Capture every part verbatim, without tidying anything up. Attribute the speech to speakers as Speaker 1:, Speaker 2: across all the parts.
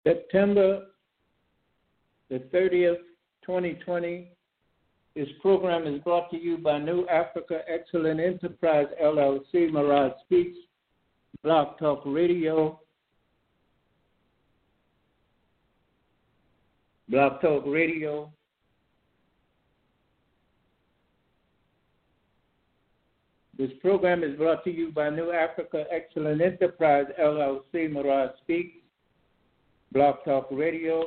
Speaker 1: September the thirtieth, twenty twenty. This program is brought to you by New Africa Excellent Enterprise, L L C, Mirage Speaks, Blog Talk Radio, Blog Talk Radio, This program is brought to you by New Africa Excellent Enterprise, L L C, Mirage Speaks, Blog Talk Radio.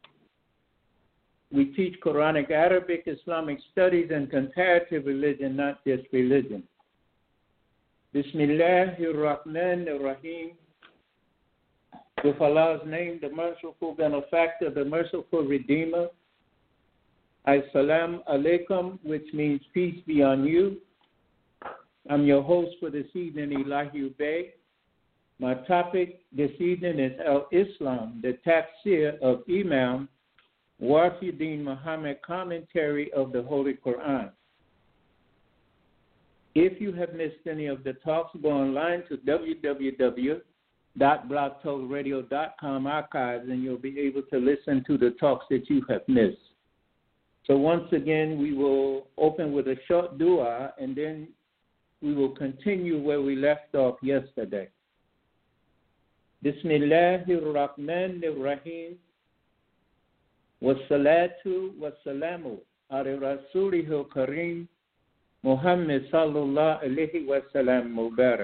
Speaker 1: We teach Quranic, Arabic, Islamic studies, and comparative religion, not just religion. Bismillahir Rahmanir Rahim. With Allah's name, the merciful benefactor, the merciful redeemer. As-salam alaikum, which means peace be on you. I'm your host for this evening, Elahi Bey. My topic this evening is Al-Islam, the tafsir of Imam Wafiuddin Muhammad, commentary of the Holy Quran. If you have missed any of the talks, go online to w w w dot blog talk radio dot com archives, and you'll be able to listen to the talks that you have missed. So once again, we will open with a short dua, and then we will continue where we left off yesterday. Bismillahir Rahmanir Rahim. Wassalatu wassalamu ala rasulihil kareem Muhammad sallallahu alayhi wa sallam mubarak.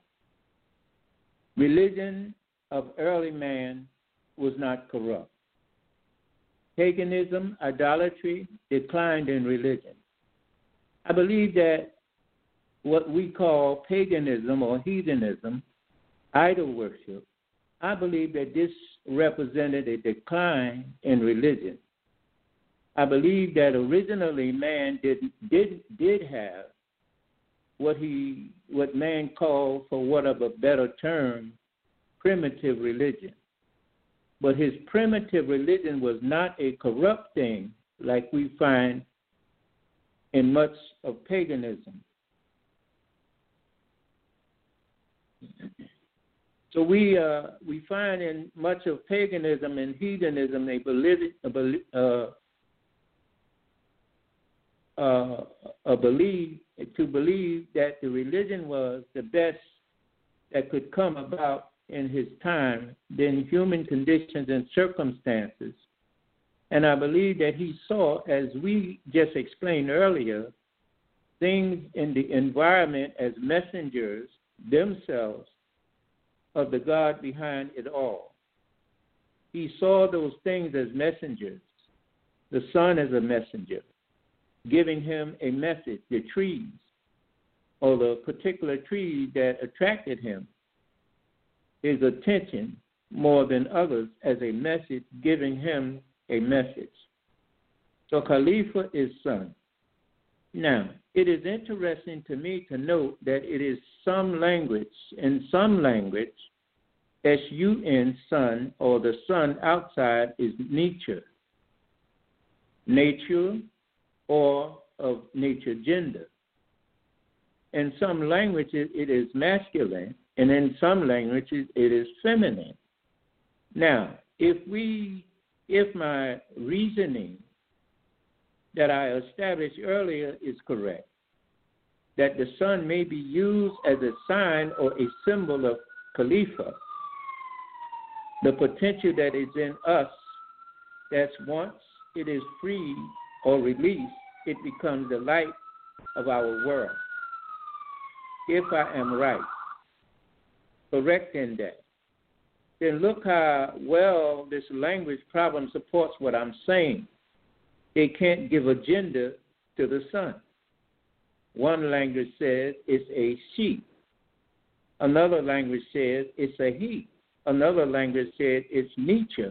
Speaker 1: Religion of early man was not corrupt. Paganism, idolatry, declined in religion. I believe that what we call paganism or heathenism, idol worship, I believe that this represented a decline in religion. I believe that originally man did did did have what he what man called, for what of a better term, primitive religion. But his primitive religion was not a corrupt thing like we find in much of paganism. So we uh, we find in much of paganism and heathenism a belief, a belief, uh, uh, a belief to believe that the religion was the best that could come about in his time, then human conditions and circumstances. And I believe that he saw, as we just explained earlier, things in the environment as messengers themselves of the God behind it all. He saw those things as messengers, the sun as a messenger, giving him a message, the trees, or the particular tree that attracted him, his attention more than others as a message, giving him a message. So Khalifa is sun. Now, it is interesting to me to note that it is some language, in some language, S U N, sun, or the sun outside is nature, nature, or of nature gender. In some languages, it is masculine, and in some languages, it is feminine. Now, if we, if my reasoning that I established earlier is correct, that the sun may be used as a sign or a symbol of Khalifa, the potential that is in us, that's once it is freed or released, it becomes the light of our world. If I am right, correct in that, then look how well this language problem supports what I'm saying. It can't give a gender to the sun. One language says it's a she. Another language says it's a he. Another language says it's nature.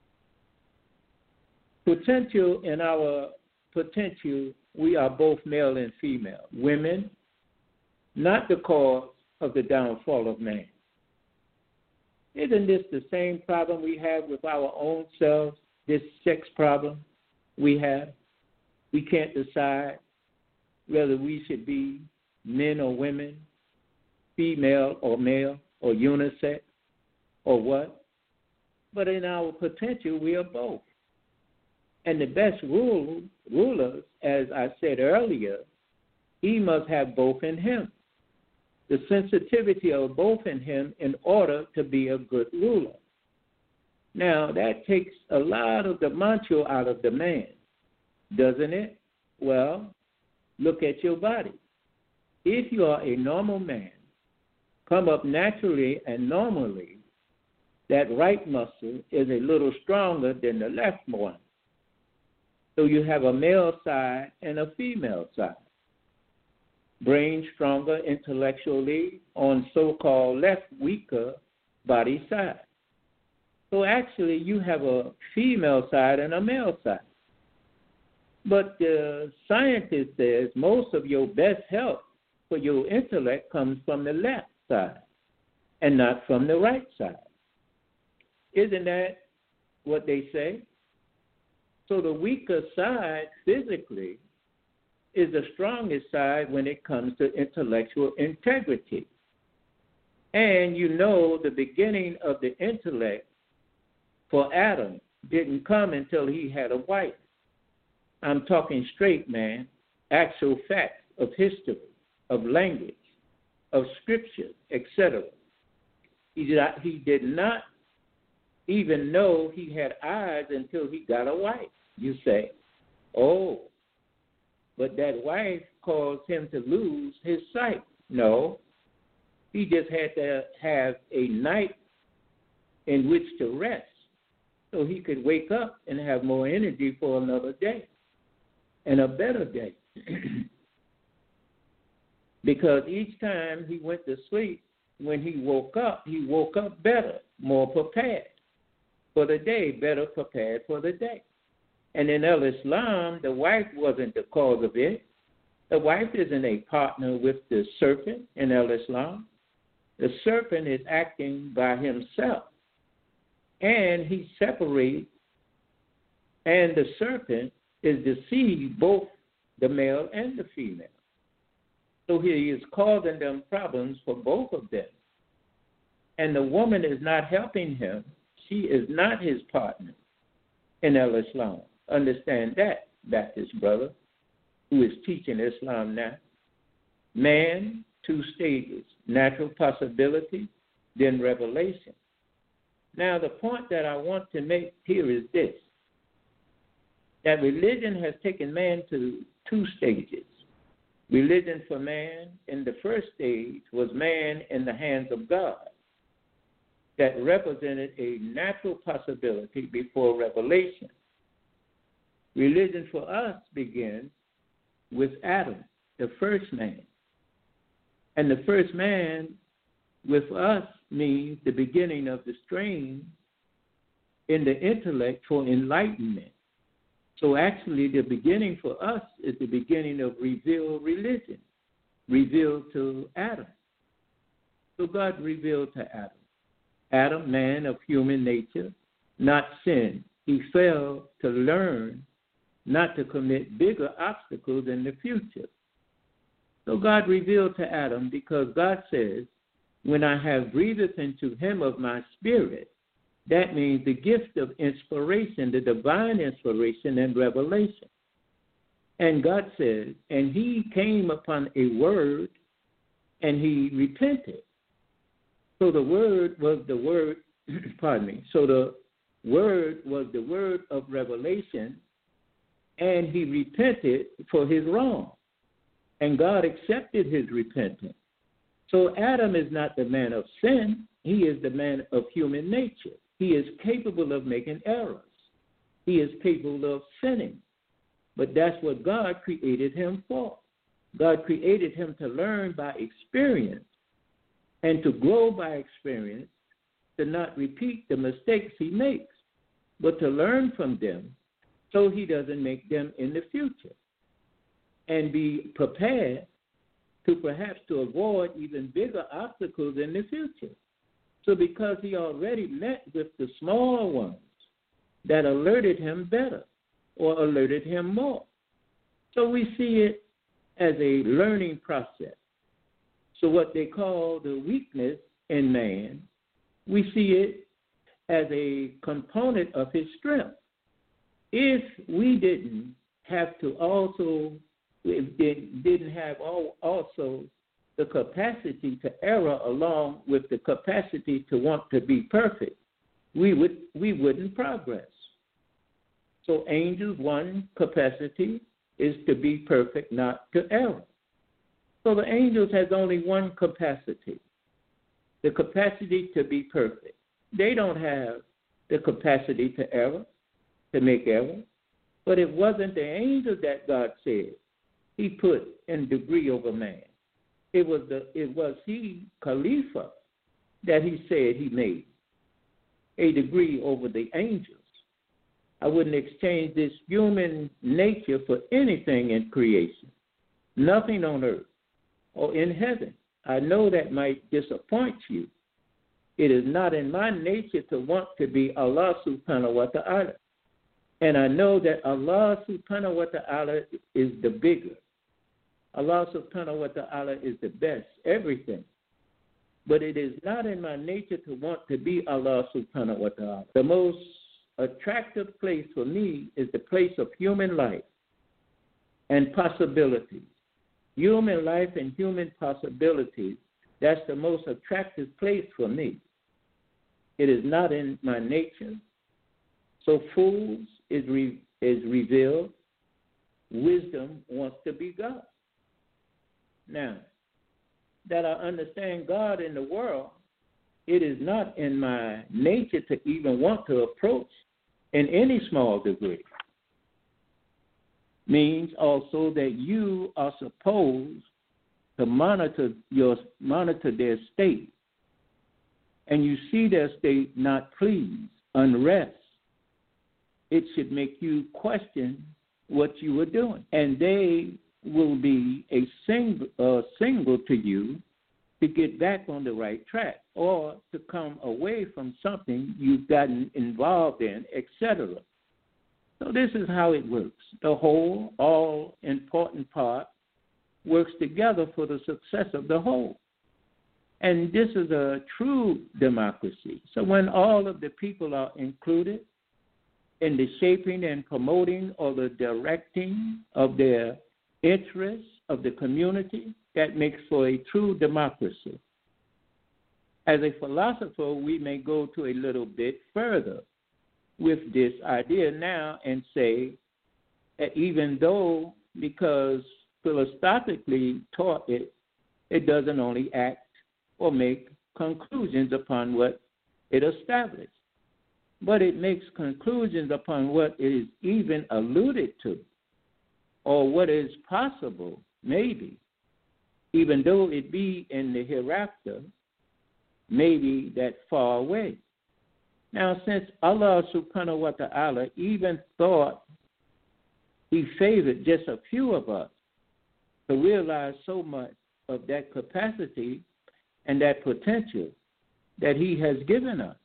Speaker 1: Potential, in our potential, we are both male and female. Women, not the cause of the downfall of man. Isn't this the same problem we have with our own selves, this sex problem we have? We can't decide whether we should be men or women, female or male, or unisex, or what? but in our potential, we are both. And the best rule, rulers, as I said earlier, he must have both in him. The sensitivity of both in him in order to be a good ruler. Now, that takes a lot of the macho out of the man, doesn't it? Well, look at your body. If you are a normal man, come up naturally and normally, that right muscle is a little stronger than the left one. So you have a male side and a female side. Brain stronger intellectually on so-called left weaker body side. So actually you have a female side and a male side. But the scientist says most of your best health for your intellect comes from the left side and not from the right side. Isn't that what they say? So the weaker side physically is the strongest side when it comes to intellectual integrity. And you know the beginning of the intellect for Adam didn't come until he had a wife. I'm talking straight, man, actual facts of history, of language, of scripture, et cetera. He did not, he did not even know he had eyes until he got a wife. You say, oh, but that wife caused him to lose his sight. No, he just had to have a night in which to rest so he could wake up and have more energy for another day and a better day. Because each time he went to sleep, when he woke up, he woke up better, more prepared for the day, better prepared for the day. And in Al-Islam, the wife wasn't the cause of it. The wife isn't a partner with the serpent in Al-Islam. The serpent is acting by himself. And he separates, and the serpent is deceived both the male and the female. So he is causing them problems for both of them. And the woman is not helping him. She is not his partner in Al-Islam. Understand that, Baptist brother, who is teaching Islam now. Man, two stages, natural possibility, then revelation. Now, the point that I want to make here is this, that religion has taken man to two stages. Religion for man in the first stage was man in the hands of God. That represented a natural possibility before revelation. Religion for us begins with Adam, the first man. And the first man with us means the beginning of the stream in the intellect for enlightenment. So actually the beginning for us is the beginning of revealed religion, revealed to Adam. So God revealed to Adam. Adam, man of human nature, not sin. He failed to learn not to commit bigger obstacles in the future. So God revealed to Adam because God says, when I have breathed into him of my spirit, that means the gift of inspiration, the divine inspiration and revelation. And God says, and he came upon a word and he repented. So the word was the word, pardon me, so the word was the word of revelation, and he repented for his wrong. And God accepted his repentance. So Adam is not the man of sin. He is the man of human nature. He is capable of making errors. He is capable of sinning. But that's what God created him for. God created him to learn by experience and to grow by experience, to not repeat the mistakes he makes, but to learn from them so he doesn't make them in the future, and be prepared to perhaps to avoid even bigger obstacles in the future. So because he already met with the smaller ones that alerted him better or alerted him more. So we see it as a learning process. So what they call the weakness in man, we see it as a component of his strength. If we didn't have to also, if they didn't have all, also the capacity to err along with the capacity to want to be perfect, we would we wouldn't progress. So angels' one capacity is to be perfect, not to err. So the angels has only one capacity, the capacity to be perfect. They don't have the capacity to err, to make error. But it wasn't the angel that God said he put in degree over man. It was the it was he, Khalifa, that he said he made a degree over the angels. I wouldn't exchange this human nature for anything in creation, nothing on earth or in heaven. I know that might disappoint you. It is not in my nature to want to be Allah subhanahu wa ta'ala. And I know that Allah subhanahu wa ta'ala is the bigger. Allah subhanahu wa ta'ala is the best, everything. But it is not in my nature to want to be Allah subhanahu wa ta'ala. The most attractive place for me is the place of human life and possibilities. Human life and human possibilities, that's the most attractive place for me. It is not in my nature. So fools is, re, is revealed. Wisdom wants to be God. Now, that I understand God in the world, it is not in my nature to even want to approach in any small degree. Means also that you are supposed to monitor your monitor their state, and you see their state not pleased, unrest. It should make you question what you are doing, and they will be a single, uh, single to you to get back on the right track or to come away from something you've gotten involved in, et cetera. So this is how it works. The whole, all-important part works together for the success of the whole. And this is a true democracy. So when all of the people are included in the shaping and promoting or the directing of their interests of the community, that makes for a true democracy. As a philosopher, we may go to a little bit further with this idea now and say that even though, because philosophically taught it, it doesn't only act or make conclusions upon what it established, but it makes conclusions upon what it is even alluded to or what is possible, maybe, even though it be in the hereafter, maybe that far away. Now, since Allah subhanahu wa ta'ala even thought he favored just a few of us to realize so much of that capacity and that potential that he has given us,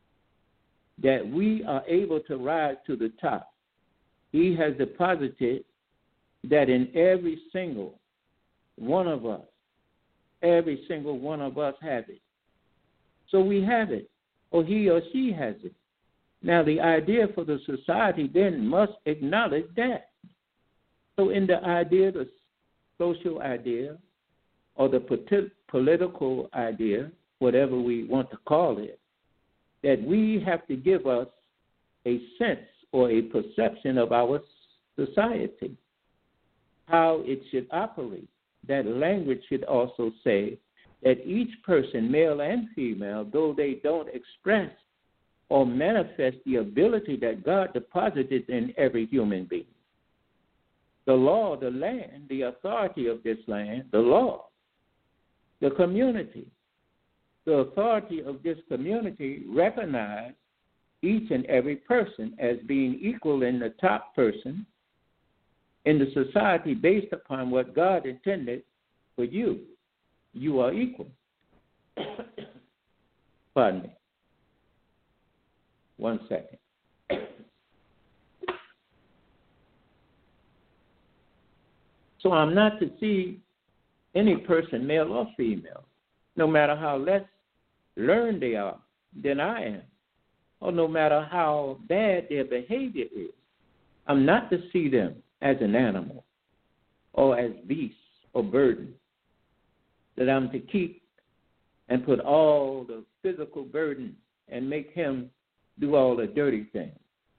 Speaker 1: that we are able to rise to the top. He has deposited that in every single one of us, every single one of us have it. So we have it, or he or she has it. Now the idea for the society then must acknowledge that. So in the idea, the social idea, or the politi- political idea, whatever we want to call it, that we have to give us a sense or a perception of our society, how it should operate. That language should also say that each person, male and female, though they don't express or manifest the ability that God deposited in every human being, the law, the land, the authority of this land, the law, the community, the authority of this community recognize each and every person as being equal in the top person in the society based upon what God intended for you. You are equal. Pardon me. One second. So I'm not to see any person, male or female, no matter how less learned they are than I am, or no matter how bad their behavior is, I'm not to see them as an animal or as beasts or burdens, that I'm to keep and put all the physical burden and make him do all the dirty things.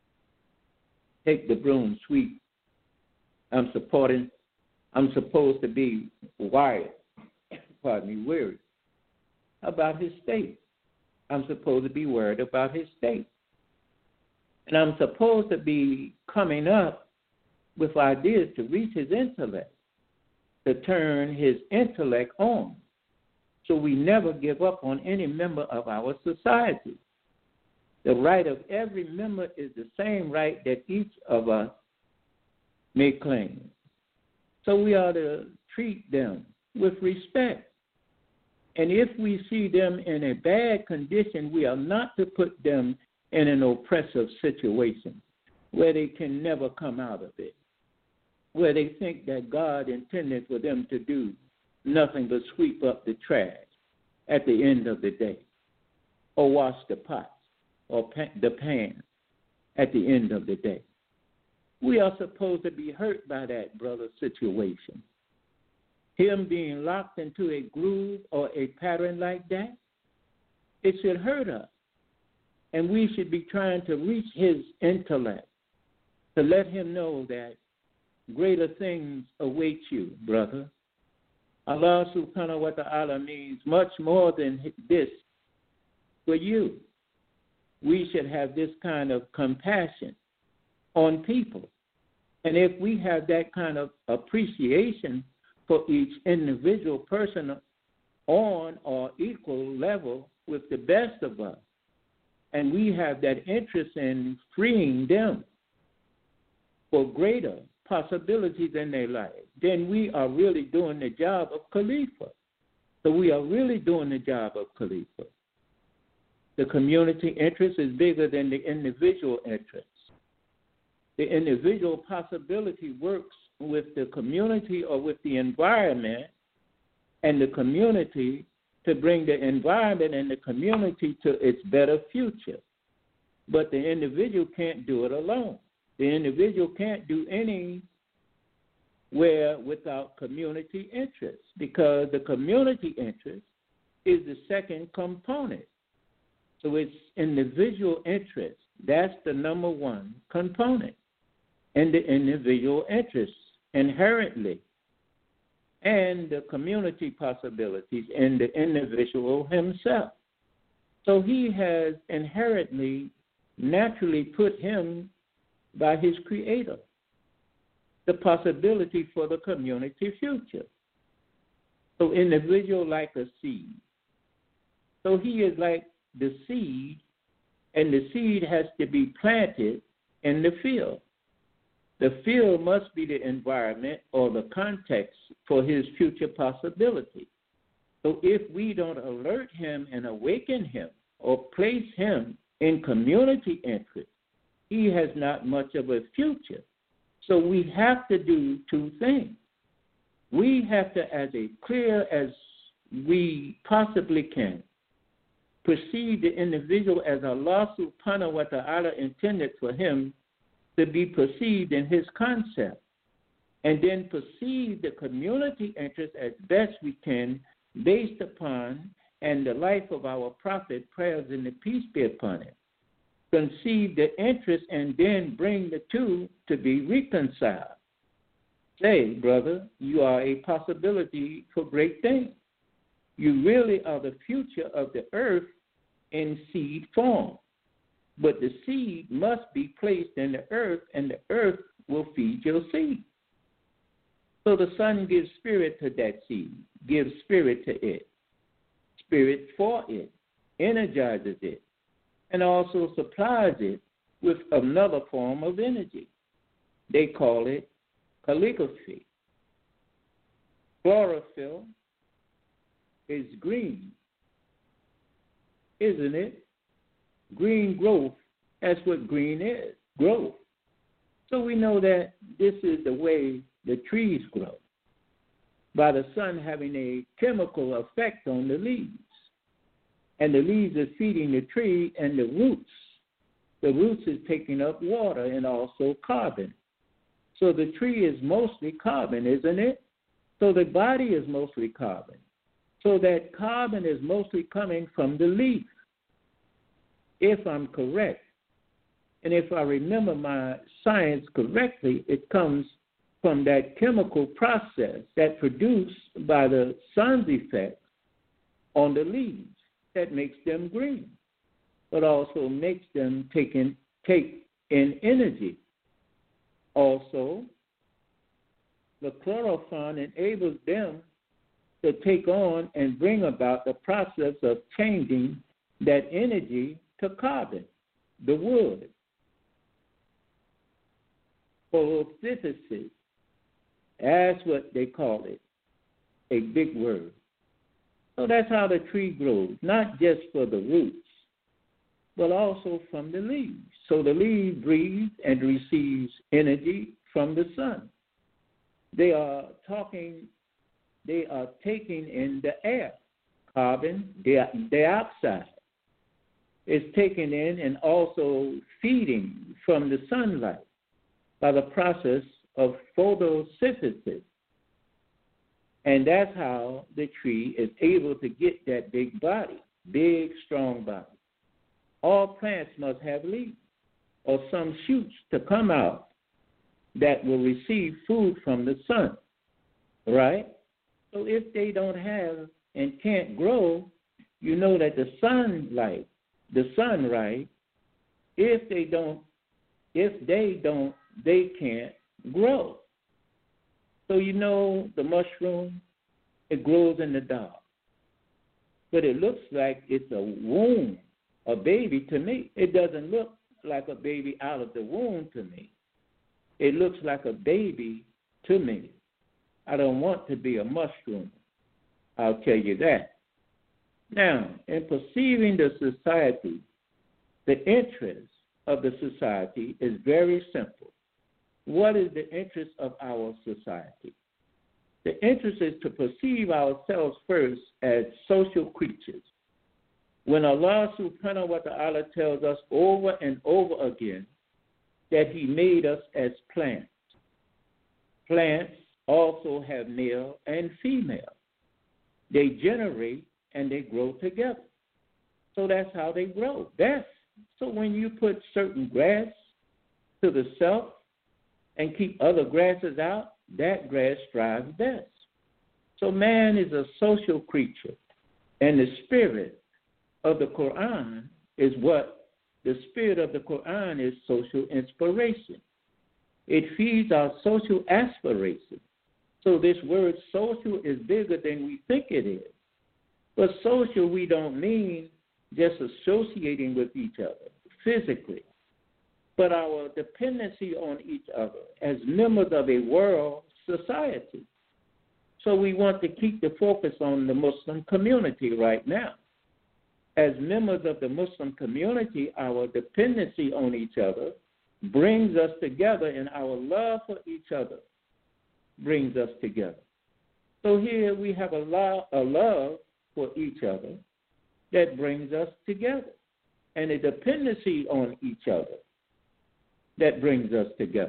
Speaker 1: Take the broom, sweep. I'm supporting, I'm supposed to be wired, pardon me, weary about his state. I'm supposed to be worried about his state. And I'm supposed to be coming up with ideas to reach his intellect, to turn his intellect on, so we never give up on any member of our society. The right of every member is the same right that each of us may claim. So we ought to treat them with respect. And if we see them in a bad condition, we are not to put them in an oppressive situation where they can never come out of it, where they think that God intended for them to do nothing but sweep up the trash at the end of the day, or wash the pots or the pan at the end of the day. We are supposed to be hurt by that, brother, situation. Him being locked into a groove or a pattern like that, it should hurt us. And we should be trying to reach his intellect to let him know that greater things await you, brother. Allah subhanahu wa ta'ala means much more than this for you. We should have this kind of compassion on people. And if we have that kind of appreciation for each individual person on or equal level with the best of us, and we have that interest in freeing them for greater possibilities in their life, then we are really doing the job of Khalifa. So we are really doing the job of Khalifa. The community interest is bigger than the individual interest. The individual possibility works with the community or with the environment, and the community to bring the environment and the community to its better future. But the individual can't do it alone. The individual can't do anywhere without community interest, because the community interest is the second component. So it's individual interest. That's the number one component. And the individual interest inherently, and the community possibilities in the individual himself. So he has inherently, naturally put him by his creator, the possibility for the community future. So individual like a seed. So he is like the seed, and the seed has to be planted in the field. The field must be the environment or the context for his future possibility. So if we don't alert him and awaken him or place him in community interest, he has not much of a future. So we have to do two things. We have to, as a clear as we possibly can, perceive the individual as Allah subhanahu wa ta'ala intended for him to be perceived in his concept, and then perceive the community interest as best we can based upon and the life of our prophet, prayers and the peace be upon him. Conceive the interest and then bring the two to be reconciled. Say, brother, you are a possibility for great things. You really are the future of the earth in seed form. But the seed must be placed in the earth, and the earth will feed your seed. So the sun gives spirit to that seed, gives spirit to it, spirit for it, energizes it, and also supplies it with another form of energy. They call it calligraphy. Chlorophyll is green, isn't it? Green growth, that's what green is, growth. So we know that this is the way the trees grow, by the sun having a chemical effect on the leaves. And the leaves are feeding the tree, and the roots the roots is taking up water and also carbon. So the tree is mostly carbon, isn't it? So the body is mostly carbon. So that carbon is mostly coming from the leaf, if I'm correct. And if I remember my science correctly, it comes from that chemical process that produced by the sun's effect on the leaves that makes them green, but also makes them take in, take in energy. Also, the chlorophyll enables them to take on and bring about the process of changing that energy to carbon, the wood. Photosynthesis, that's what they call it, a big word. So that's how the tree grows, not just for the roots, but also from the leaves. So the leaf breathes and receives energy from the sun. They are talking, they are taking in the air, carbon dioxide. It's taken in and also feeding from the sunlight by the process of photosynthesis. And that's how the tree is able to get that big body, big, strong body. All plants must have leaves or some shoots to come out that will receive food from the sun, right? So if they don't have and can't grow, you know that the sunlight, the sun, right, if they don't, if they don't, they can't grow. So you know the mushroom, it grows in the dark. But it looks like it's a womb, a baby to me. It doesn't look like a baby out of the womb to me. It looks like a baby to me. I don't want to be a mushroom. I'll tell you that. Now, in perceiving the society, the interest of the society is very simple. What is the interest of our society? The interest is to perceive ourselves first as social creatures. When Allah subhanahu wa ta'ala tells us over and over again that he made us as plants. Plants also have male and female. They generate and they grow together. So that's how they grow, best. So when you put certain grass to the self and keep other grasses out, that grass thrives best. So man is a social creature, and the spirit of the Quran is what? The spirit of the Quran is social inspiration. It feeds our social aspiration. So this word social is bigger than we think it is. But social, we don't mean just associating with each other physically, but our dependency on each other as members of a world society. So we want to keep the focus on the Muslim community right now. As members of the Muslim community, our dependency on each other brings us together, and our love for each other brings us together. So here we have a, lo- a love for each other that brings us together, and a dependency on each other that brings us together.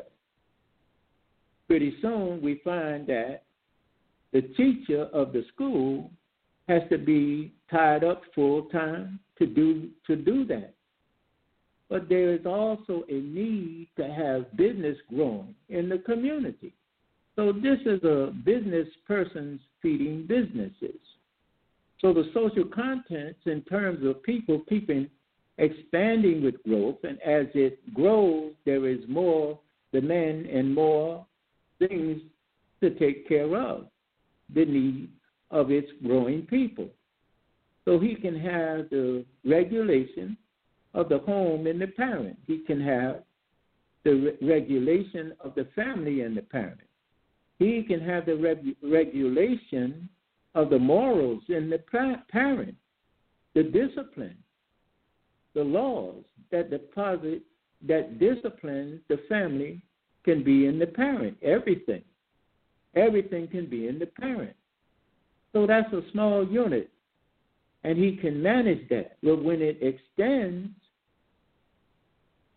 Speaker 1: Pretty soon we find that the teacher of the school has to be tied up full time to do to do that. But there is also a need to have business growing in the community. So this is a business person's feeding businesses. So the social contents in terms of people keeping expanding with growth, and as it grows, there is more demand and more things to take care of, the need of its growing people. So he can have the regulation of the home and the parent. He can have the re- regulation of the family and the parent. He can have the reg- regulation of the morals in the pa- parent, the discipline, the laws that deposit, that discipline the family can be in the parent. Everything. Everything can be in the parent. So that's a small unit, and he can manage that. But when it extends,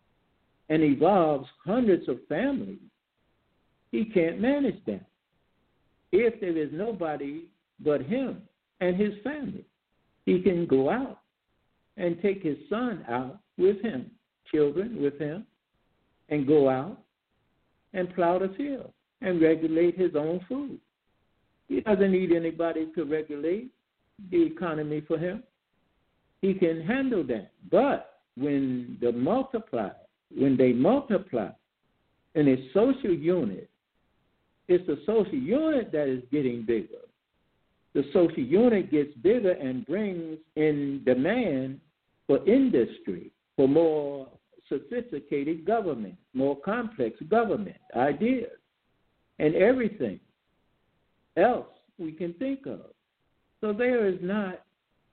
Speaker 1: and involves hundreds of families, he can't manage that. If there is nobody but him and his family, he can go out and take his son out with him, children with him, and go out and plow the field and regulate his own food. He doesn't need anybody to regulate the economy for him. He can handle that. But when the multiply, when they multiply in a social unit, it's the social unit that is getting bigger. The social unit gets bigger and brings in demand for industry, for more sophisticated government, more complex government ideas, and everything else we can think of. So there is not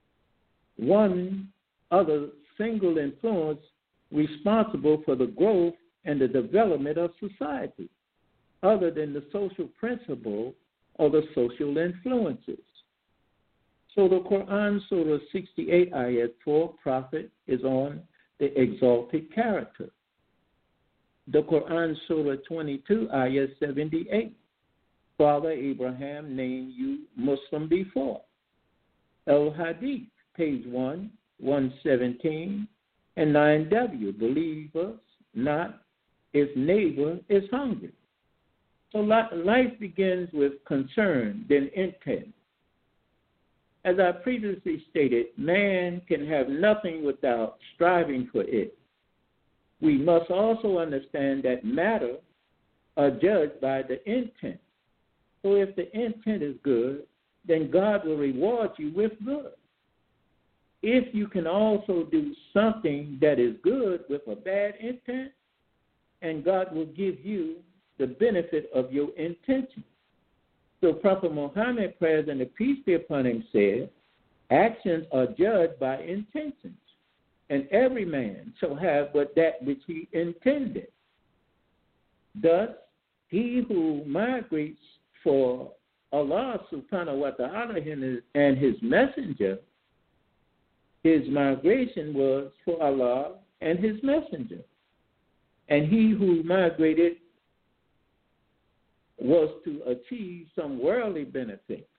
Speaker 1: one other single influence responsible for the growth and the development of society other than the social principle or the social influences. So the Quran, Surah sixty-eight, Ayat four, prophet is on the exalted character. The Quran, Surah twenty-two, Ayat seventy-eight, Father Abraham named you Muslim before. Al-Hadith, page one, one seventeen, and nine W, believe us not if neighbor is hungry. So life begins with concern, then intent. As I previously stated, man can have nothing without striving for it. We must also understand that matter are judged by the intent. So if the intent is good, then God will reward you with good. If you can also do something that is good with a bad intent, and God will give you the benefit of your intention. So Prophet Muhammad, praise and peace be upon him, said, actions are judged by intentions, and every man shall have but that which he intended. Thus, he who migrates for Allah subhanahu wa ta'ala and his messenger, his migration was for Allah and his messenger. And he who migrated was to achieve some worldly benefit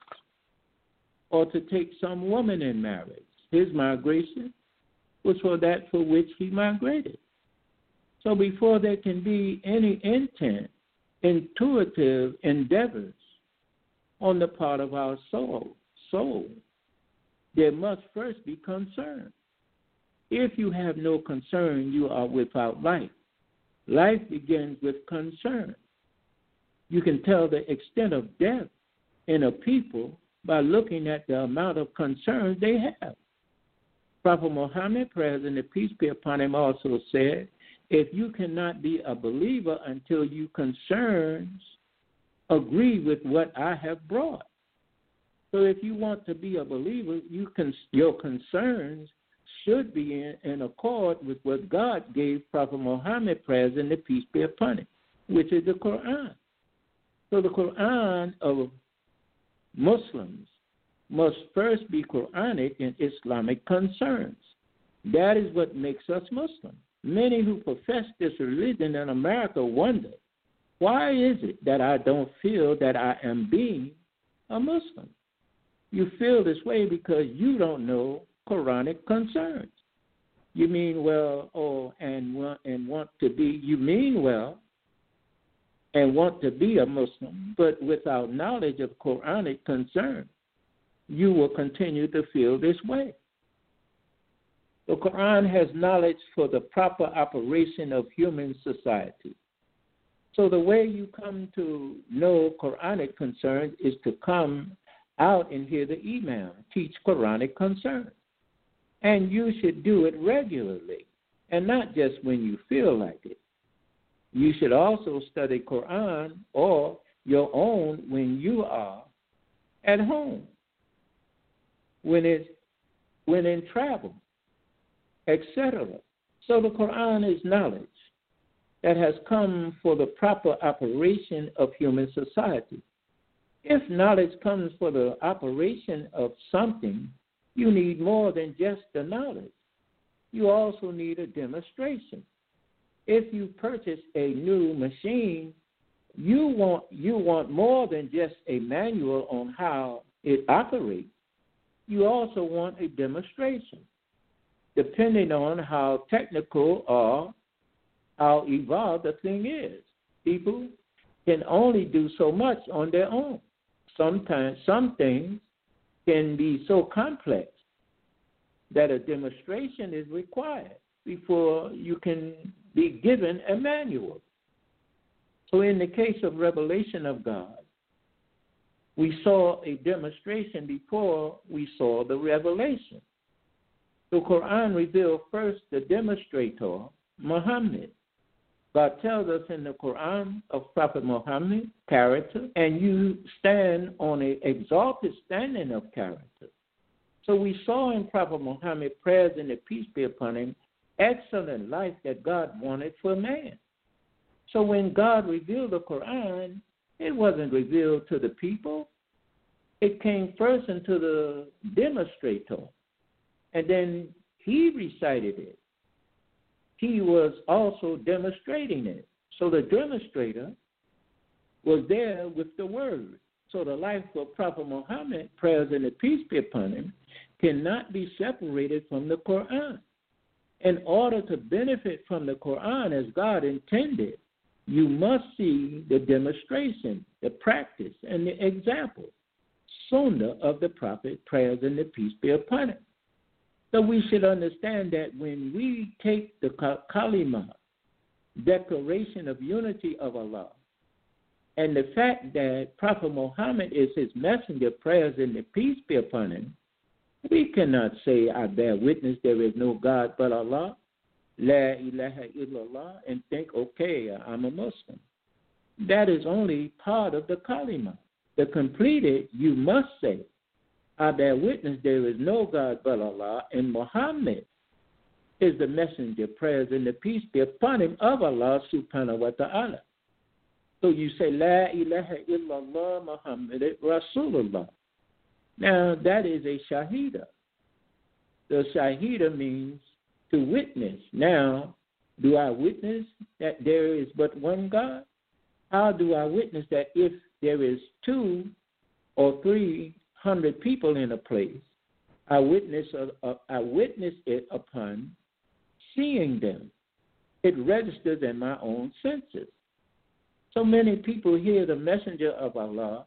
Speaker 1: or to take some woman in marriage. His migration was for that for which he migrated. So before there can be any intent, intuitive endeavors on the part of our soul, soul, there must first be concern. If you have no concern, you are without life. Life begins with concern. You can tell the extent of death in a people by looking at the amount of concern they have. Prophet Muhammad, praise and peace be upon him, also said, if you cannot be a believer until your concerns agree with what I have brought. So if you want to be a believer, you can, your concerns should be in, in accord with what God gave Prophet Muhammad, praise and peace be upon him, which is the Quran. So the Quran of Muslims must first be Quranic in Islamic concerns. That is what makes us Muslim. Many who profess this religion in America wonder, why is it that I don't feel that I am being a Muslim? You feel this way because you don't know Quranic concerns. You mean well, oh, and want, and want to be, you mean well, and want to be a Muslim, but without knowledge of Quranic concern, you will continue to feel this way. The Quran has knowledge for the proper operation of human society. So the way you come to know Quranic concerns is to come out and hear the Imam teach Quranic concerns. And you should do it regularly, and not just when you feel like it. You should also study Quran or your own when you are at home, when it's when in travel, et cetera. So the Quran is knowledge that has come for the proper operation of human society. If knowledge comes for the operation of something, you need more than just the knowledge. You also need a demonstration. if you purchase a new machine, you want you want more than just a manual on how it operates. You also want a demonstration, depending on how technical or how evolved the thing is. People can only do so much on their own. Sometimes some things can be so complex that a demonstration is required before you can be given a manual. So in the case of revelation of God, we saw a demonstration before we saw the revelation. The Quran revealed first the demonstrator, Muhammad. God tells us in the Quran of Prophet Muhammad, character, and you stand on an exalted standing of character. So we saw in Prophet Muhammad, prayers and the peace be upon him, excellent life that God wanted for man. So when God revealed the Quran, it wasn't revealed to the people. It came first into the demonstrator, and then he recited it. He was also demonstrating it. So the demonstrator was there with the word. So the life of Prophet Muhammad, prayers and the peace be upon him, cannot be separated from the Quran. In order to benefit from the Quran as God intended, you must see the demonstration, the practice, and the example, sunnah of the Prophet, prayers and the peace be upon him. So we should understand that when we take the kalima, declaration of unity of Allah, and the fact that Prophet Muhammad is his messenger, prayers and the peace be upon him, we cannot say, I bear witness there is no God but Allah, La ilaha illallah, and think, okay, I'm a Muslim. That is only part of the kalima. To complete it, you must say, I bear witness there is no God but Allah, and Muhammad is the messenger, prayers and the peace be upon him, of Allah subhanahu wa ta'ala. So you say, La ilaha illallah Muhammad Rasulullah. Now, that is a shahida. The shahida means to witness. Now, do I witness that there is but one God? How do I witness that if there is two or three hundred people in a place? I witness, uh, I witness it upon seeing them. It registers in my own senses. So many people hear the messenger of Allah,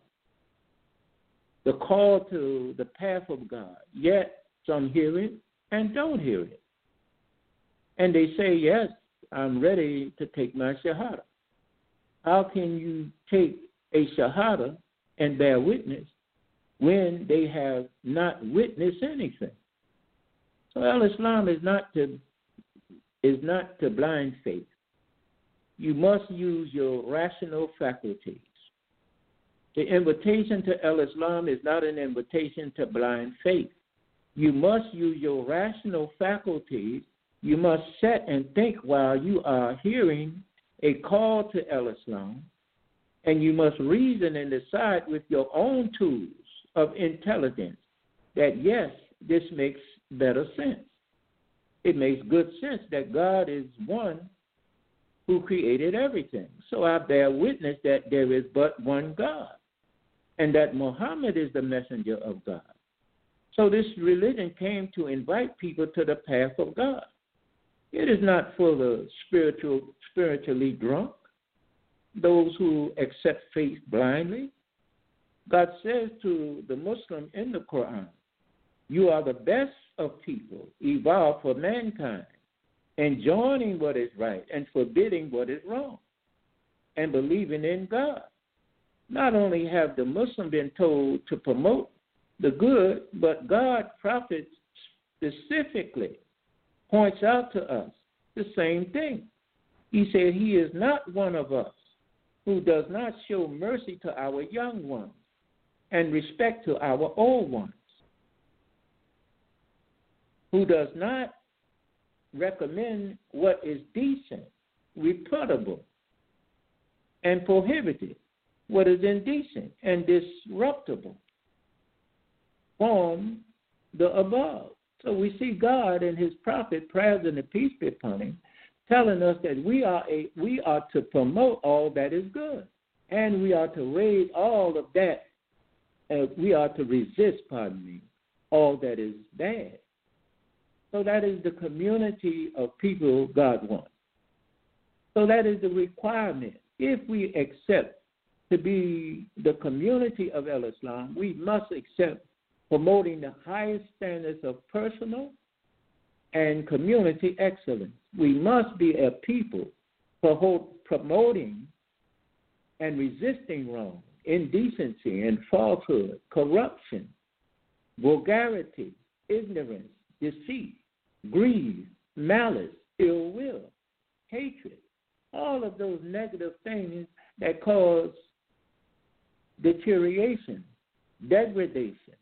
Speaker 1: the call to the path of God, yet some hear it and don't hear it. And they say, yes, I'm ready to take my shahada. How can you take a shahada and bear witness when they have not witnessed anything? So al-Islam is not to is not to blind faith. You must use your rational faculties. The invitation to al-Islam is not an invitation to blind faith. You must use your rational faculties. You must sit and think while you are hearing a call to al-Islam, and you must reason and decide with your own tools of intelligence that, yes, this makes better sense. It makes good sense that God is one who created everything. So I bear witness that there is but one God, and that Muhammad is the messenger of God. So this religion came to invite people to the path of God. It is not for the spiritual, spiritually drunk, those who accept faith blindly. God says to the Muslim in the Quran, you are the best of people, evolved for mankind, enjoining what is right and forbidding what is wrong, and believing in God. Not only have the Muslim been told to promote the good, but God, prophet specifically, points out to us the same thing. He said he is not one of us who does not show mercy to our young ones and respect to our old ones, who does not recommend what is decent, reputable, and prohibited, what is indecent and disruptible from the above. So we see God and his prophet, prayers and the peace be upon him, telling us that we are a we are to promote all that is good, and we are to raise all of that. Uh, we are to resist, pardon me, all that is bad. So that is the community of people God wants. So that is the requirement. If we accept to be the community of El Islam, we must accept promoting the highest standards of personal and community excellence. We must be a people promoting and resisting wrong, indecency and falsehood, corruption, vulgarity, ignorance, deceit, greed, malice, ill will, hatred, all of those negative things that cause deterioration, degradation,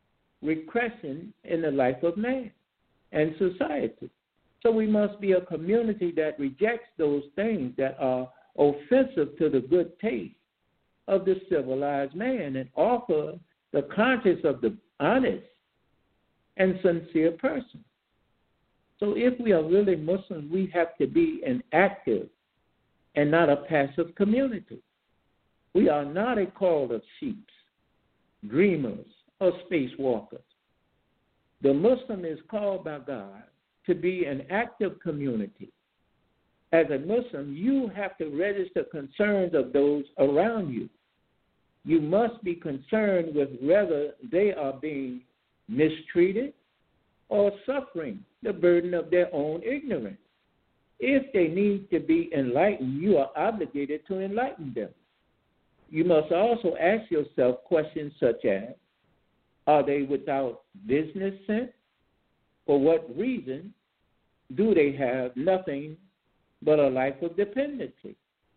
Speaker 1: regression in the life of man and society. So we must be a community that rejects those things that are offensive to the good taste of the civilized man and offer the conscience of the honest and sincere person. So if we are really Muslims, we have to be an active and not a passive community. We are not a call of sheep, dreamers, or spacewalkers. The Muslim is called by God to be an active community. As a Muslim, you have to register concerns of those around you. You must be concerned with whether they are being mistreated or suffering the burden of their own ignorance. If they need to be enlightened, you are obligated to enlighten them. You must also ask yourself questions such as, are they without business sense? For what reason do they have nothing but a life of dependency?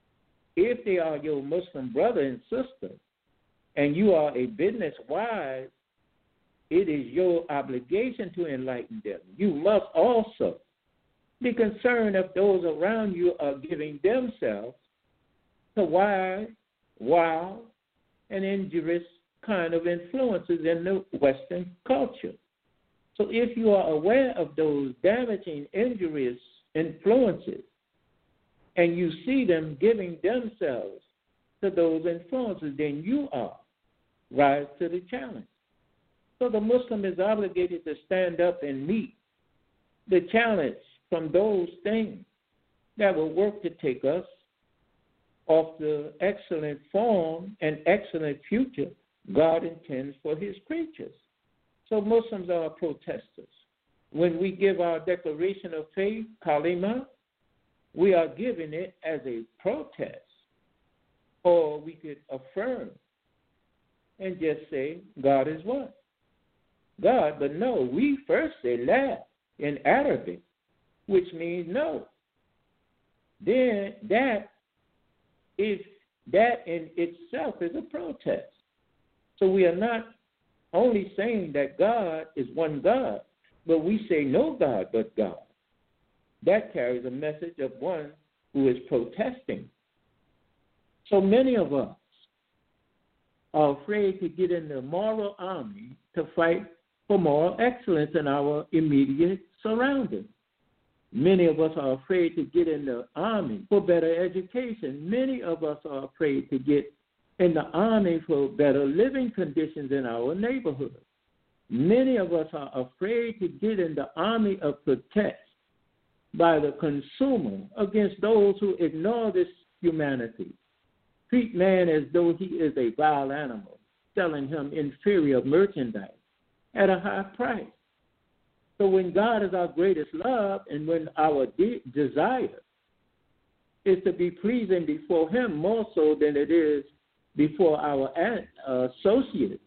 Speaker 1: If they are your Muslim brother and sister, and you are a business wise, it is your obligation to enlighten them. You must also be concerned if those around you are giving themselves to wide, wild, and injurious kind of influences in the Western culture. So if you are aware of those damaging, injurious influences, and you see them giving themselves to those influences, then you are rise to the challenge. So the Muslim is obligated to stand up and meet the challenge from those things that will work to take us off the excellent form and excellent future God intends for his creatures. So Muslims are protesters. When we give our declaration of faith, kalima, we are giving it as a protest. Or we could affirm and just say, God is one. God, but no, we first say la in Arabic, which means no. Then that is that in itself is a protest. So we are not only saying that God is one God, but we say no God but God. That carries a message of one who is protesting. So many of us are afraid to get in the moral army to fight for moral excellence in our immediate surroundings. Many of us are afraid to get in the army for better education. Many of us are afraid to get in the army for better living conditions in our neighborhood. Many of us are afraid to get in the army of protest by the consumer against those who ignore this humanity, treat man as though he is a vile animal, selling him inferior merchandise at a high price. So when God is our greatest love and when our de- desire is to be pleasing before him more so than it is before our uh, associates,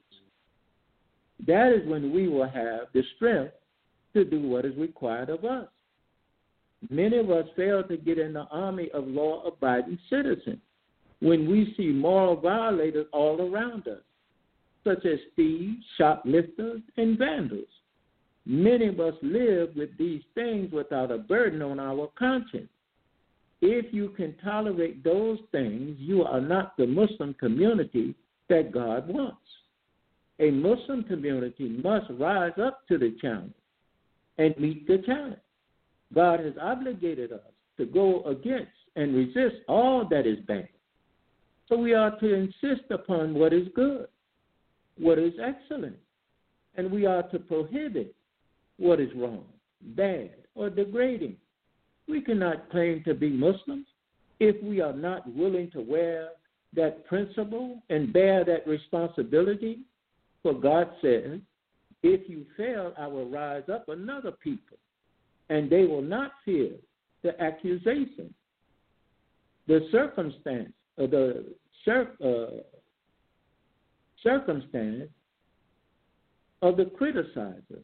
Speaker 1: that is when we will have the strength to do what is required of us. Many of us fail to get in the army of law-abiding citizens when we see moral violators all around us, such as thieves, shoplifters, and vandals. Many of us live with these things without a burden on our conscience. If you can tolerate those things, you are not the Muslim community that God wants. A Muslim community must rise up to the challenge and meet the challenge. God has obligated us to go against and resist all that is bad. So we are to insist upon what is good, what is excellent, and we are to prohibit what is wrong, bad, or degrading. We cannot claim to be Muslims if we are not willing to wear that principle and bear that responsibility. For God says, if you fail, I will rise up another people, and they will not fear the accusation, the circumstance, or the cir- uh, circumstance of the criticizer.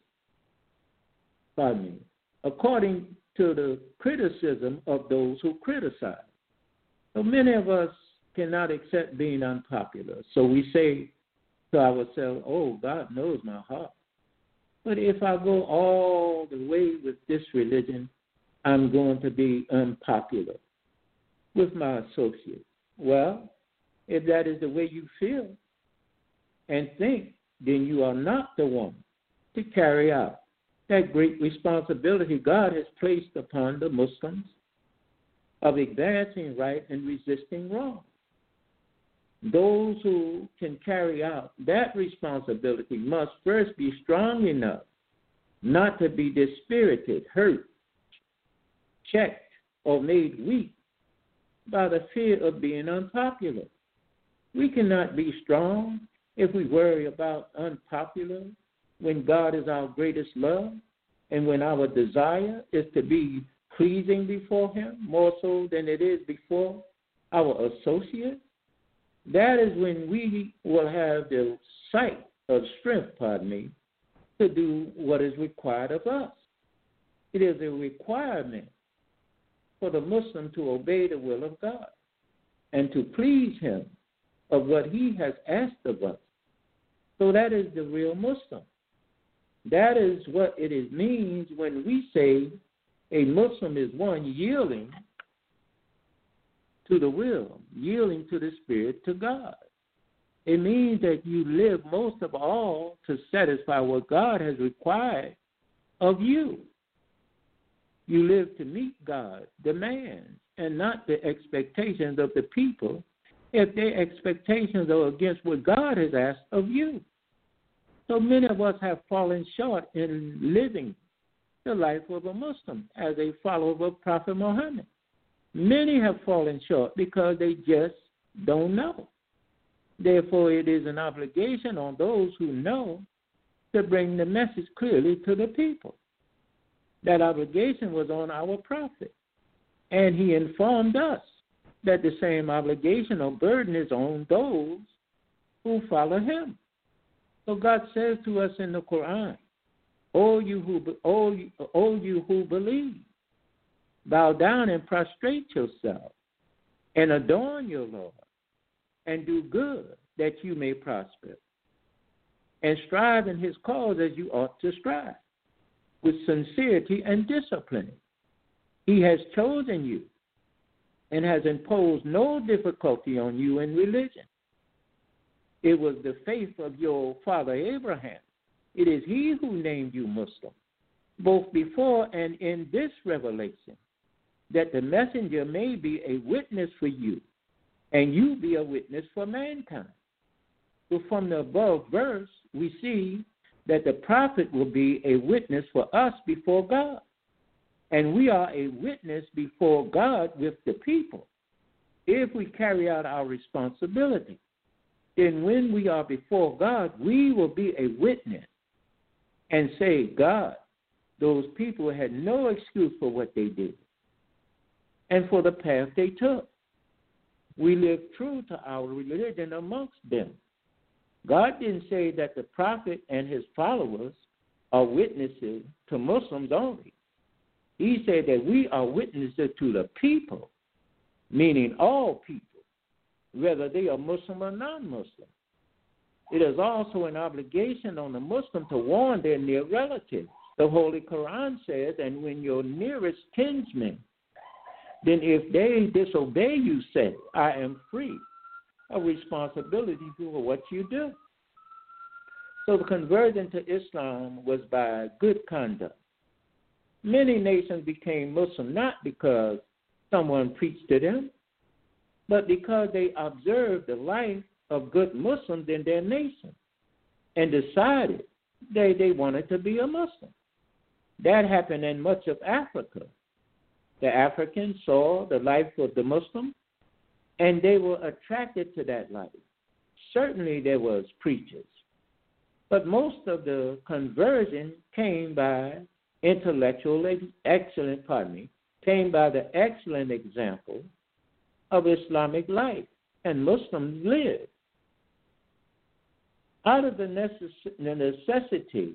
Speaker 1: Pardon me. According to the criticism of those who criticize. So many of us cannot accept being unpopular. So we say to ourselves, oh, God knows my heart. But if I go all the way with this religion, I'm going to be unpopular with my associates. Well, if that is the way you feel and think, then you are not the one to carry out that great responsibility God has placed upon the Muslims of advancing right and resisting wrong. Those who can carry out that responsibility must first be strong enough not to be dispirited, hurt, checked, or made weak by the fear of being unpopular. We cannot be strong if we worry about unpopular when God is our greatest love and when our desire is to be pleasing before Him more so than it is before our associates. That is when we will have the sight of strength, pardon me, to do what is required of us. It is a requirement for the Muslim to obey the will of God and to please Him of what He has asked of us. So that is the real Muslim. That is what it is, means when we say a Muslim is one yielding to the will, yielding to the Spirit, to God. It means that you live most of all to satisfy what God has required of you. You live to meet God's demands and not the expectations of the people if their expectations are against what God has asked of you. So many of us have fallen short in living the life of a Muslim as a follower of Prophet Muhammad. Many have fallen short because they just don't know. Therefore, it is an obligation on those who know to bring the message clearly to the people. That obligation was on our prophet, and he informed us that the same obligation or burden is on those who follow him. So God says to us in the Quran, O you who, o you, o you who believe, bow down and prostrate yourself and adorn your Lord and do good that you may prosper and strive in his cause as you ought to strive with sincerity and discipline. He has chosen you and has imposed no difficulty on you in religion. It was the faith of your father Abraham. It is he who named you Muslim, both before and in this revelation, that the messenger may be a witness for you, and you be a witness for mankind. So from the above verse, we see that the prophet will be a witness for us before God, and we are a witness before God with the people. If we carry out our responsibility, then when we are before God, we will be a witness and say, God, those people had no excuse for what they did and for the path they took. We live true to our religion amongst them. God didn't say that the prophet and his followers are witnesses to Muslims only. He said that we are witnesses to the people, meaning all people, whether they are Muslim or non-Muslim. It is also an obligation on the Muslim to warn their near relatives. The Holy Quran says, and when your nearest kinsmen, then if they disobey you, say, I am free of responsibility for what you do. So the conversion to Islam was by good conduct. Many nations became Muslim not because someone preached to them, but because they observed the life of good Muslims in their nation and decided they, they wanted to be a Muslim. That happened in much of Africa. The Africans saw the life of the Muslim, and they were attracted to that life. Certainly there was preachers, but most of the conversion came by intellectual excellent, pardon me, came by the excellent example of Islamic life, and Muslims lived. Out of the necessity,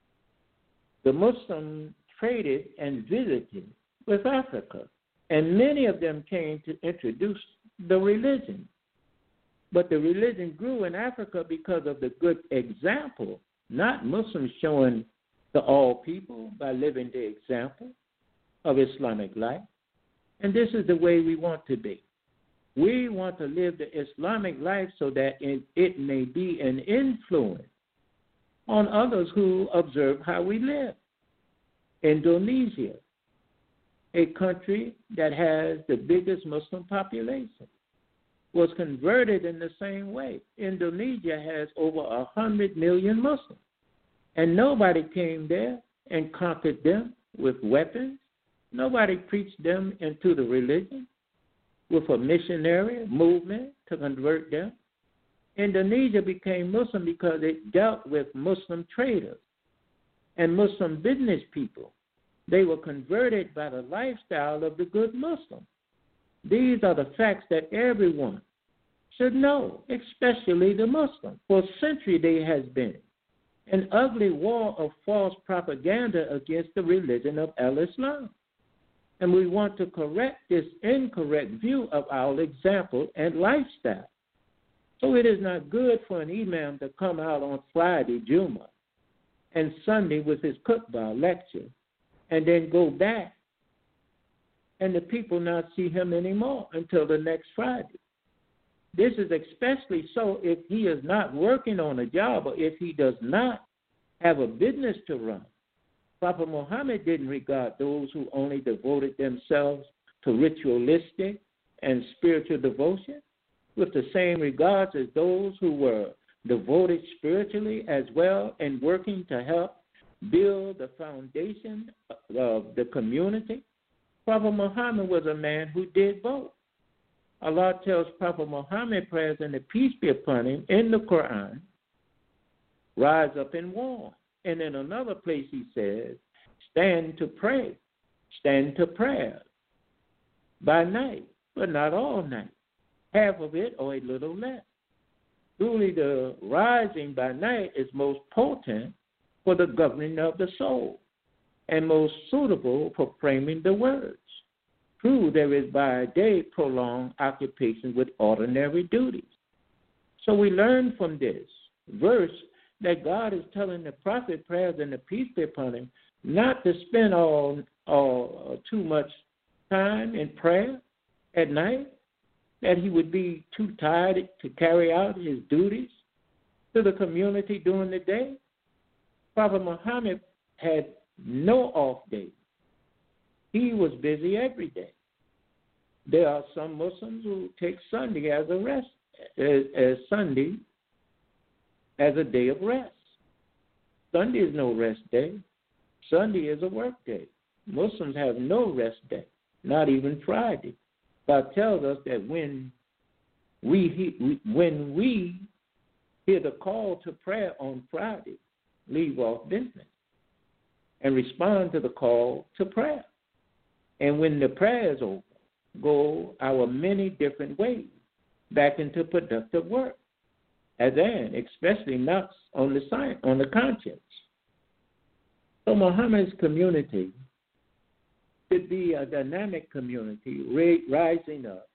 Speaker 1: the Muslims traded and visited with Africa, and many of them came to introduce the religion. But the religion grew in Africa because of the good example, not Muslims showing to all people by living the example of Islamic life. And this is the way we want to be. We want to live the Islamic life so that it may be an influence on others who observe how we live. Indonesia, a country that has the biggest Muslim population, was converted in the same way. Indonesia has over one hundred million Muslims, and nobody came there and conquered them with weapons. Nobody preached them into the religion with a missionary movement to convert them. Indonesia became Muslim because it dealt with Muslim traders and Muslim business people. They were converted by the lifestyle of the good Muslim. These are the facts that everyone should know, especially the Muslim. For a century there has been an ugly war of false propaganda against the religion of Al-Islam. And we want to correct this incorrect view of our example and lifestyle. So it is not good for an imam to come out on Friday, Jummah, and Sunday with his khutbah lecture, and then go back, and the people not see him anymore until the next Friday. This is especially so if he is not working on a job or if he does not have a business to run. Prophet Muhammad didn't regard those who only devoted themselves to ritualistic and spiritual devotion with the same regards as those who were devoted spiritually as well and working to help build the foundation of the community. Prophet Muhammad was a man who did both. Allah tells Prophet Muhammad prayers and the peace be upon him in the Quran, rise up and warn. And in another place he says, stand to pray, stand to prayer by night, but not all night, half of it or a little less. Truly the rising by night is most potent for the governing of the soul and most suitable for framing the words. True, there is by day prolonged occupation with ordinary duties. So we learn from this verse that God is telling the prophet prayers and the peace be upon him not to spend all, all too much time in prayer at night, that he would be too tired to carry out his duties to the community during the day. Prophet Muhammad had no off days. He was busy every day. There are some Muslims who take Sunday as a rest, as, as Sunday as a day of rest. Sunday is no rest day. Sunday is a work day. Muslims have no rest day, not even Friday. God tells us that when we when we hear the call to prayer on Friday, leave off business and respond to the call to prayer. And when the prayer is over, go our many different ways back into productive work. Adhan, especially knocks on the sign, on the conscience. So Muhammad's community should be a dynamic community rising up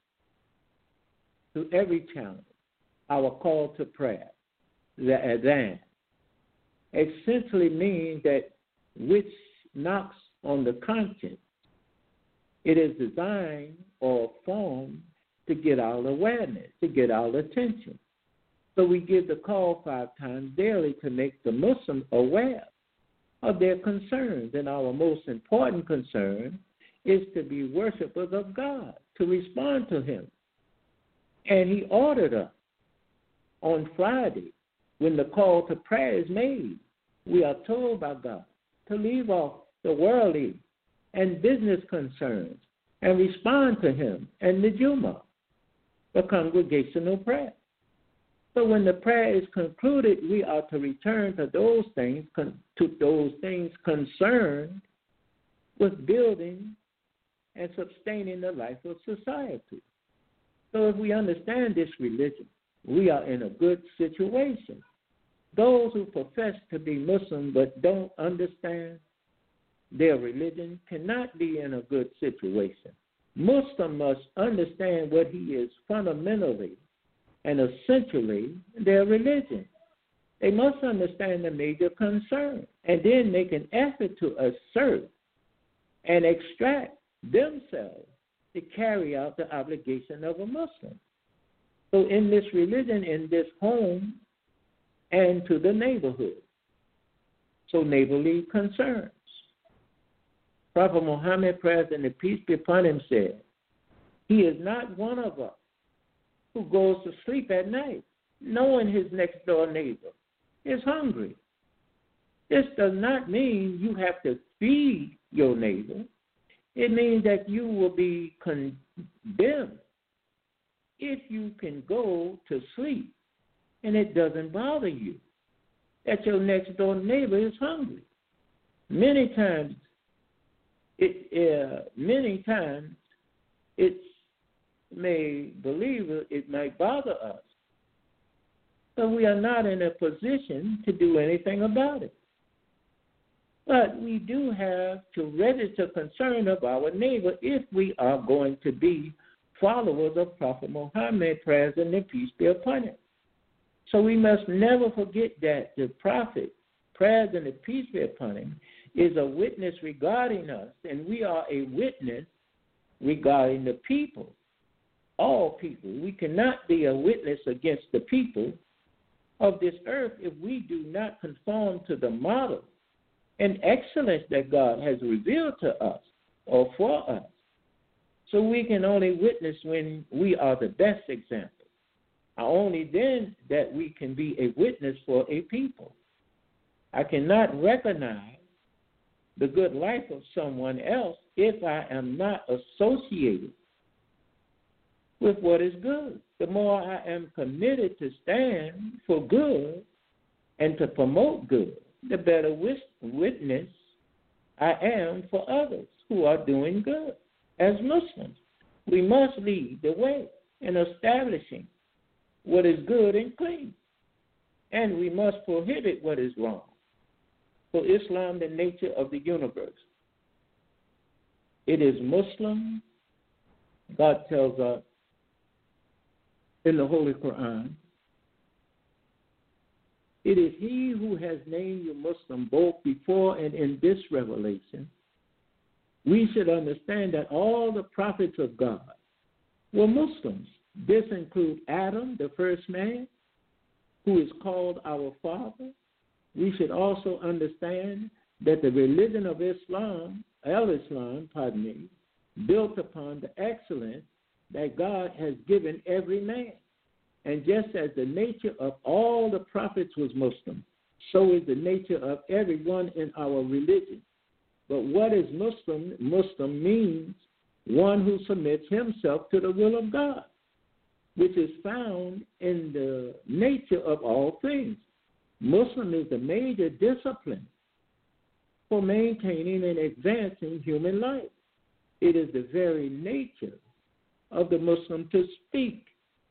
Speaker 1: to every challenge. Our call to prayer, the adhan, essentially means that which knocks on the conscience. It is designed or formed to get our awareness, to get our attention. So we give the call five times daily to make the Muslim aware of their concerns. And our most important concern is to be worshipers of God, to respond to him. And he ordered us on Friday, when the call to prayer is made, we are told by God to leave off the worldly and business concerns and respond to him and the Juma, the congregational prayer. So when the prayer is concluded, we are to return to those things, to those things concerned with building and sustaining the life of society. So if we understand this religion, we are in a good situation. Those who profess to be Muslim but don't understand their religion cannot be in a good situation. Muslim must understand what he is fundamentally and essentially their religion. They must understand the major concern and then make an effort to assert and extract themselves to carry out the obligation of a Muslim. So in this religion, in this home, and to the neighborhood. So neighborly concerns. Prophet Muhammad, praise and peace be upon him, said, he is not one of us who goes to sleep at night knowing his next door neighbor is hungry. This does not mean you have to feed your neighbor. It means that you will be condemned if you can go to sleep and it doesn't bother you that your next door neighbor is hungry. Many times, it uh, many times, it may believe it, it might bother us, but we are not in a position to do anything about it. But we do have to register concern of our neighbor if we are going to be followers of Prophet Muhammad, praise and peace be upon him. So we must never forget that the prophet, praise and peace be upon him, is a witness regarding us, and we are a witness regarding the people, all people. We cannot be a witness against the people of this earth if we do not conform to the model and excellence that God has revealed to us or for us. So we can only witness when we are the best example. Only then that we can be a witness for a people. I cannot recognize the good life of someone else if I am not associated with what is good. The more I am committed to stand for good and to promote good, the better witness I am for others who are doing good. As Muslims, we must lead the way in establishing what is good and clean, and we must prohibit what is wrong. For Islam, the nature of the universe, it is Muslim. God tells us in the Holy Quran, it is he who has named you Muslim both before and in this revelation. We should understand that all the prophets of God were Muslims. This includes Adam, the first man, who is called our father. We should also understand that the religion of Islam, al-Islam, pardon me, built upon the excellence that God has given every man. And just as the nature of all the prophets was Muslim, so is the nature of everyone in our religion. But what is Muslim? Muslim means one who submits himself to the will of God, which is found in the nature of all things. Muslim is the major discipline for maintaining and advancing human life. It is the very nature of the Muslim to speak,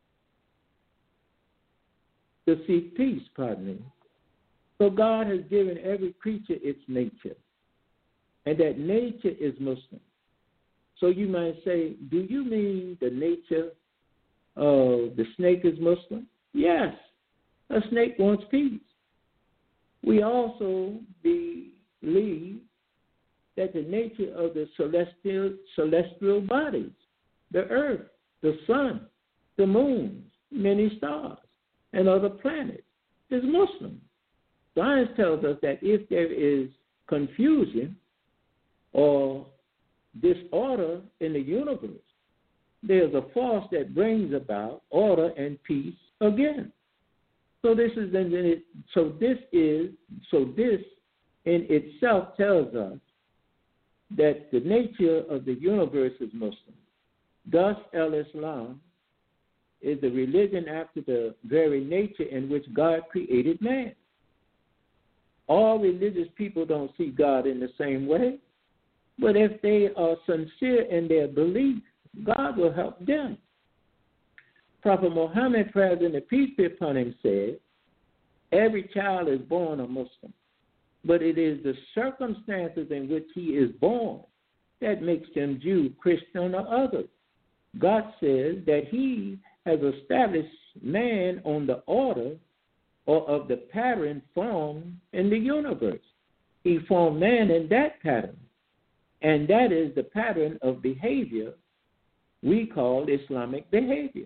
Speaker 1: to seek peace, pardon me. So God has given every creature its nature, and that nature is Muslim. So you might say, do you mean the nature of the snake is Muslim? Yes, a snake wants peace. We also believe that the nature of the celestial celestial bodies, the earth, the sun, the moon, many stars, and other planets, is Muslim. Science tells us that if there is confusion or disorder in the universe, there's a force that brings about order and peace again. So this is so this is so this in itself tells us that the nature of the universe is Muslim. Thus, al-Islam is the religion after the very nature in which God created man. All religious people don't see God in the same way, but if they are sincere in their belief, God will help them. Prophet Muhammad, praise and peace be upon him, said, every child is born a Muslim, but it is the circumstances in which he is born that makes him Jew, Christian, or other. God says that he has established man on the order or of the pattern formed in the universe. He formed man in that pattern, and that is the pattern of behavior we call Islamic behavior.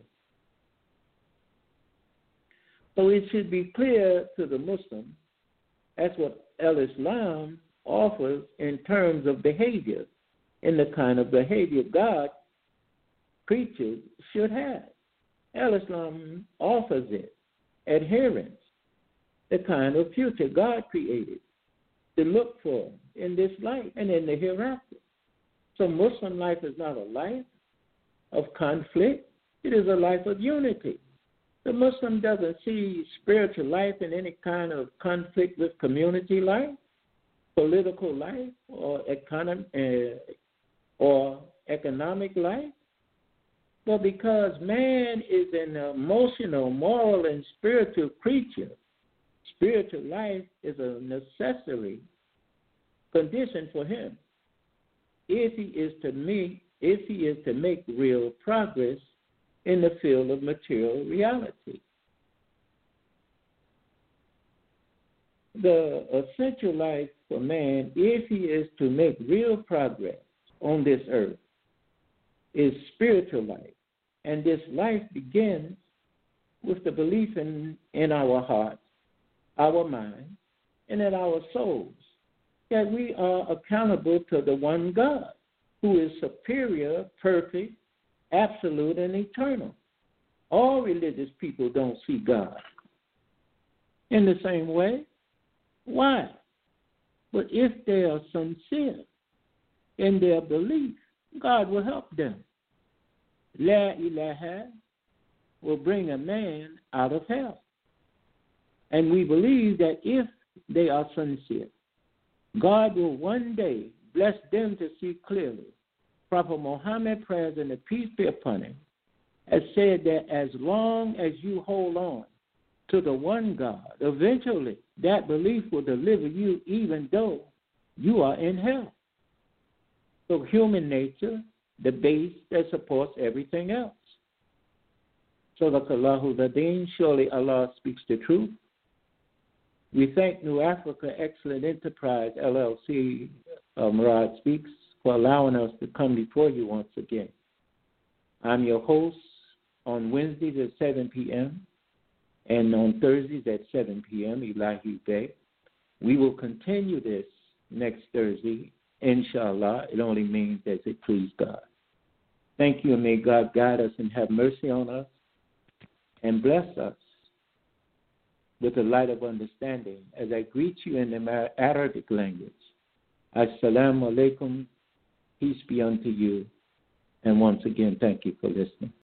Speaker 1: So it should be clear to the Muslim that's what al-Islam offers in terms of behavior and the kind of behavior God creatures should have. Al-Islam offers it, adherence, the kind of future God created to look for in this life and in the hereafter. So Muslim life is not a life of conflict. It is a life of unity. The Muslim doesn't see spiritual life in any kind of conflict with community life, political life, or economic, uh, or economic life. But because man is an emotional, moral, and spiritual creature, spiritual life is a necessary condition for him if he is to make if he is to make real progress in the field of material reality. The essential life for man, if he is to make real progress on this earth, is spiritual life. And this life begins with the belief in, in our hearts, our minds, and in our souls that we are accountable to the one God who is superior, perfect, absolute, and eternal. All religious people don't see God in the same way. Why? But if they are sincere in their belief, God will help them. La ilaha will bring a man out of hell. And we believe that if they are sincere, God will one day bless them to see clearly. Prophet Muhammad, praise and peace be upon him, has said that as long as you hold on to the one God, eventually that belief will deliver you even though you are in hell. So human nature, the base that supports everything else. Sadaqallahu al-Adeen, surely Allah speaks the truth. We thank New Africa Excellent Enterprise, L L C, uh, Murad Speaks, for allowing us to come before you once again. I'm your host on Wednesdays at seven p.m. and on Thursdays at seven p.m., Elahi Bey. We will continue this next Thursday, inshallah. It only means as it please God. Thank you, and may God guide us and have mercy on us and bless us with the light of understanding as I greet you in the Arabic language. Assalamu alaikum, peace be unto you, and once again, thank you for listening.